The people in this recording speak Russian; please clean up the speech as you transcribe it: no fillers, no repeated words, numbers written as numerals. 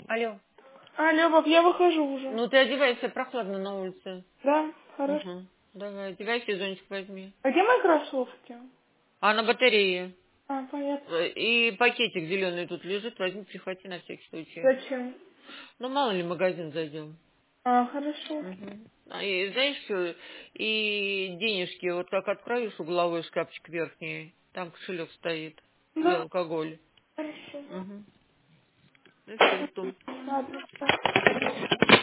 Алло. Алло, пап, я выхожу уже. Ну, ты одевайся, прохладно на улице. Да, хорошо. Угу. Давай, одевайся и зонтик возьми. А где мои кроссовки? А на батарее. А, понятно. И пакетик зеленый тут лежит, возьми, прихвати на всякий случай. Зачем? Ну, мало ли, в магазин зайдем. А, хорошо. Угу. И знаешь что, и денежки, вот как откроешь угловой шкафчик верхний, там кошелек стоит и Да, алкоголь. хорошо. Угу. Ну, все, жду. Ладно, да.